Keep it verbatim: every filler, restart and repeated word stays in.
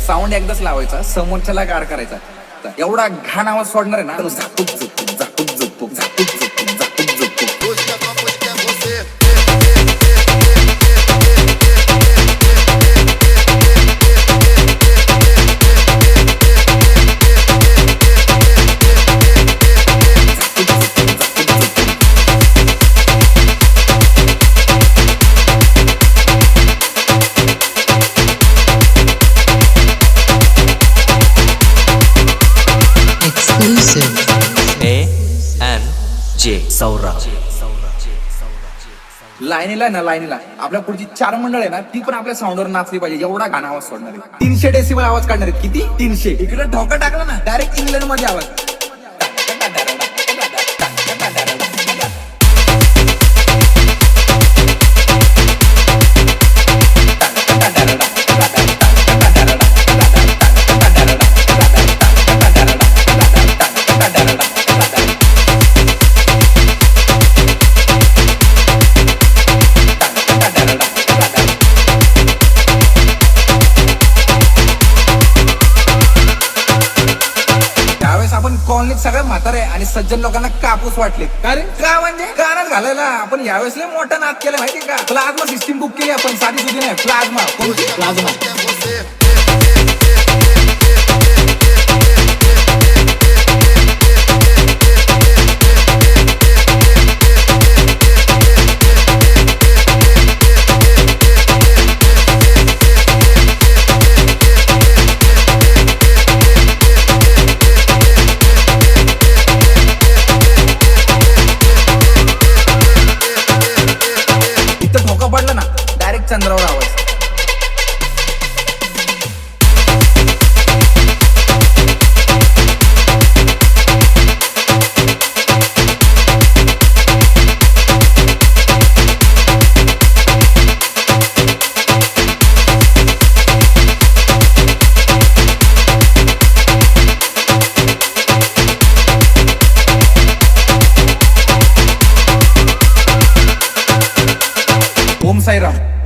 Sound एकदाच लावायचा, समोरच्याला गार करायचा. एवढा घाण आवाज सोडणार आहे ना, Zapuk Jhupuk Zapuk Jhupuk Zapuk Jhupuk Zapuk Jhupuk. A N J Saurabh. लाईनीला ना लाईनीला आपल्या पुढची चार मंडळ आहे ना, ती पण आपल्या साऊंडवर नाचली पाहिजे. एवढा घाण आवाज सोडणार आहे. तीनशे डेसिबल आवाज काढणार आहेत. किती? तीनशे. इकडे ढोका टाकला ना, डायरेक्ट इंग्लंड मध्ये आवाज. आपण कॉलनीत सगळ्या म्हातारे आणि सज्जन लोकांना कापूस वाटले. कारण का म्हणजे कानात घालायला आपण यावेळेस लय मोठा नाद केला माहिती का. प्लाझ्मा सिस्टीम बुक केली आपण. साधी सुधी नाही, प्लाझ्मा. कोणती? प्लाझ्मा. पडलं ना, डायरेक्ट चंद्रावर आवाज. ओम साईराम.